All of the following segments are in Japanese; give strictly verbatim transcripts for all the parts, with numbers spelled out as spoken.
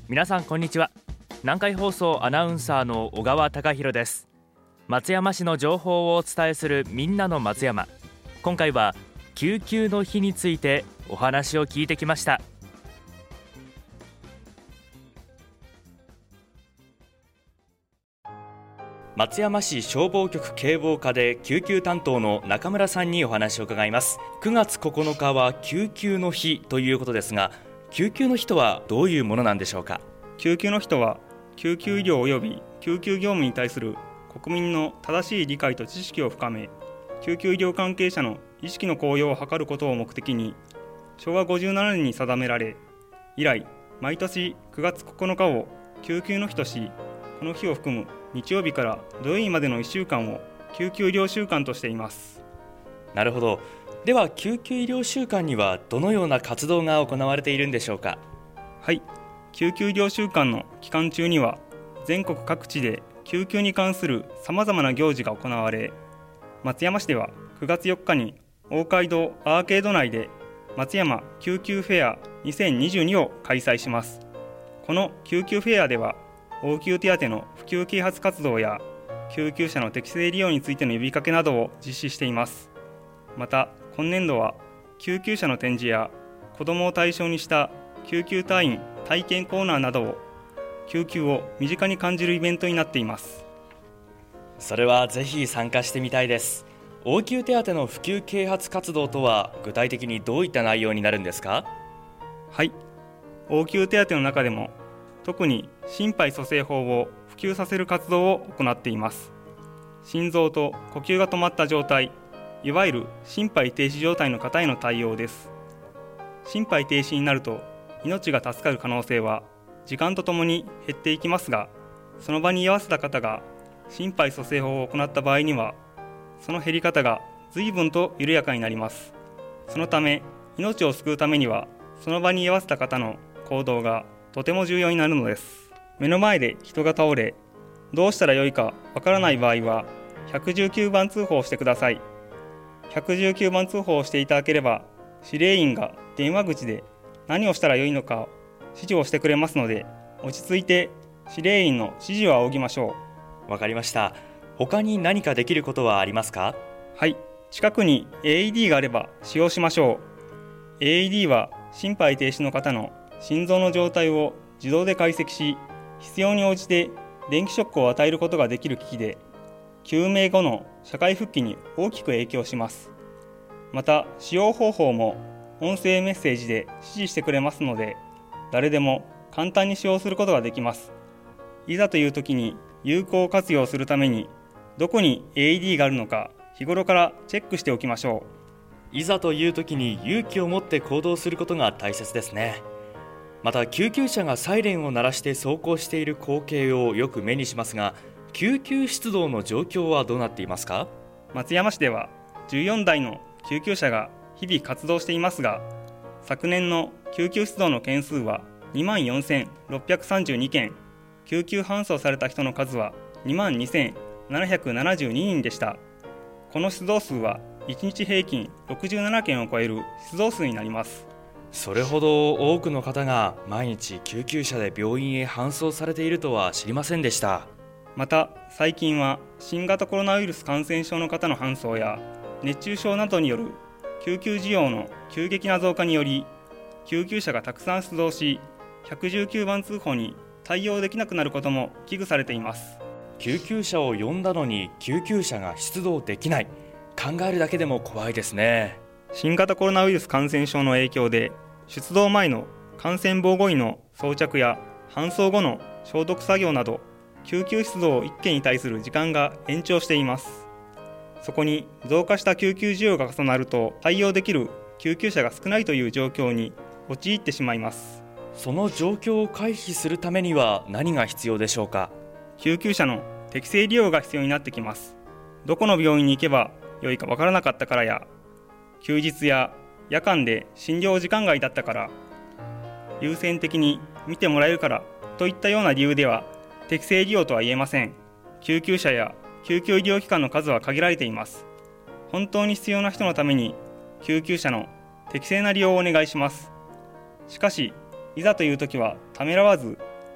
皆さんこんにちは。南海放送アナウンサーの小川貴博です。松山市の情報をお伝えするみんなの松山。今回は救急の日についてお話を聞いてきました。松山市消防局警防課で救急担当の中村さんにお話を伺います。くがつここのかは救急の日ということですが、救急の日とはどういうものなんでしょうか。 救急の日とは、救急医療及び救急業務に対する国民の正しい理解と知識を深め、救急医療関係者の意識の向上を図ることを目的にしょうわごじゅうななねんに定められ、以来毎年くがつここのかを救急の日とし、この日を含む日曜日から土曜日までのいっしゅうかんを救急医療週間としています。 なるほど。では救急医療週間にはどのような活動が行われているんでしょうか。 はい、救急医療週間の期間中には全国各地で救急に関するさまざまな行事が行われ、松山市ではくがつよっかに大街道アーケード内で松山救急フェアにせんにじゅうにを開催します。この救急フェアでは応急手当の普及啓発活動や救急車の適正利用についての呼びかけなどを実施しています。また今年度は救急車の展示や子どもを対象にした救急隊員体験コーナーなどを救急を身近に感じるイベントになっています。 それはぜひ参加してみたいです。応急手当の普及啓発活動とは具体的にどういった内容になるんですか。 はい、応急手当の中でも特に心肺蘇生法を普及させる活動を行っています。心臓と呼吸が止まった状態、いわゆる心肺停止状態の方への対応です。心肺停止になると命が助かる可能性は時間とともに減っていきますが、その場に居合わせた方が心肺蘇生法を行った場合にはその減り方が随分と緩やかになります。そのため命を救うためにはその場に居合わせた方の行動がとても重要になるのです。目の前で人が倒れどうしたらよいかわからない場合はひゃくじゅうきゅうばん通報してください。ひゃくじゅうきゅうばん通報をしていただければ指令員が電話口で何をしたらよいのか指示をしてくれますので、落ち着いて指令員の指示を仰ぎましょう。わかりました。他に何かできることはありますか。 はい、近くに エーイーディー があれば使用しましょう。 エーイーディー は心肺停止の方の心臓の状態を自動で解析し、必要に応じて電気ショックを与えることができる機器で、救命後の社会復帰に大きく影響します。また使用方法も音声メッセージで指示してくれますので、誰でも簡単に使用することができます。いざという時に有効活用するためにどこに エーイーディー があるのか日頃からチェックしておきましょう。いざという時に勇気を持って行動することが大切ですね。また救急車がサイレンを鳴らして走行している光景をよく目にしますが、救急出動の状況はどうなっていますか。 松山市ではじゅうよんだいの救急車が日々活動していますが、昨年の救急出動の件数はにまんよんせんろっぴゃくさんじゅうにけん、救急搬送された人の数はにまんにせんななひゃくななじゅうににんでした。この出動数はいちにち平均ろくじゅうななけんを超える出動数になります。 それほど多くの方が毎日救急車で病院へ搬送されているとは知りませんでした。 また最近は新型コロナウイルス感染症の方の搬送や熱中症などによる救急需要の急激な増加により、救急車がたくさん出動しひゃくじゅうきゅうばん通報に対応できなくなることも危惧されています。 救急車を呼んだのに救急車が出動できない、考えるだけでも怖いですね。 新型コロナウイルス感染症の影響で出動前の感染防護衣の装着や搬送後の消毒作業など救急出動いっけんに対する時間が延長しています。そこに増加した救急需要が重なると対応できる救急車が少ないという状況に陥ってしまいます。 その状況を回避するためには何が必要でしょうか。 救急車の適正利用が必要になってきます。どこの病院に行けばよいかわからなかったからや、休日や夜間で診療時間外だったから、優先的に見てもらえるからといったような理由では適正利用とは言えません。救急車や救急医療機関の数は限られています。本当に必要な人のために救急車の適正な利用をお願いします。しかしいざという時はためらわず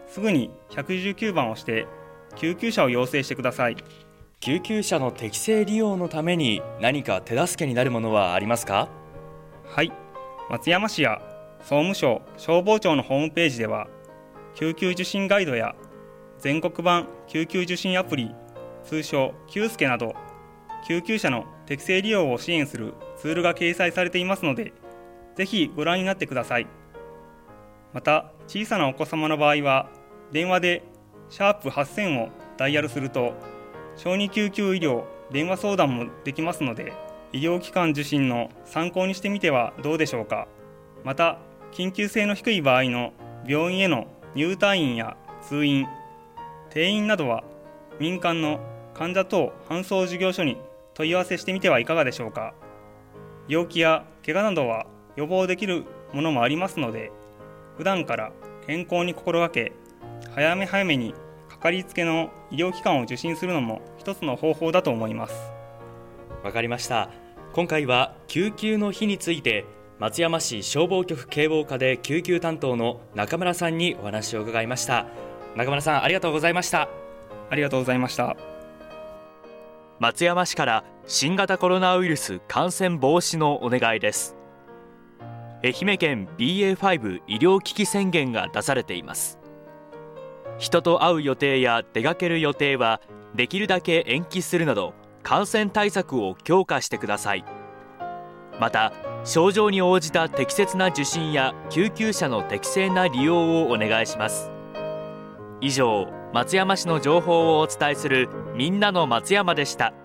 すぐにいちいちきゅうばんを押して救急車を要請してください。 救急車の適正利用のために何か手助けになるものはありますか？ はい、松山市や総務省消防庁のホームページでは救急受診ガイドや全国版救急受診アプリ、通称キュースケなど救急車の適正利用を支援するツールが掲載されていますので、ぜひご覧になってください。また小さなお子様の場合は電話でシャープはっせんをダイヤルすると小児救急医療電話相談もできますので、医療機関受診の参考にしてみてはどうでしょうか。また緊急性の低い場合の病院への入退院や通院、転院などは民間の患者等搬送事業所に問い合わせしてみてはいかがでしょうか。病気や怪我などは予防できるものもありますので、普段から健康に心がけ、早め早めにかかりつけの医療機関を受診するのも一つの方法だと思います。 わかりました。今回は救急の日について松山市消防局警防課で救急担当の中村さんにお話を伺いました。中村さん、ありがとうございました。 ありがとうございました。 松山市から新型コロナウイルス感染防止のお願いです。愛媛県 ビーエーファイブ 医療危機宣言が出されています。人と会う予定や出かける予定はできるだけ延期するなど感染対策を強化してください。また症状に応じた適切な受診や救急車の適正な利用をお願いします。以上、松山市の情報をお伝えするみんなの松山でした。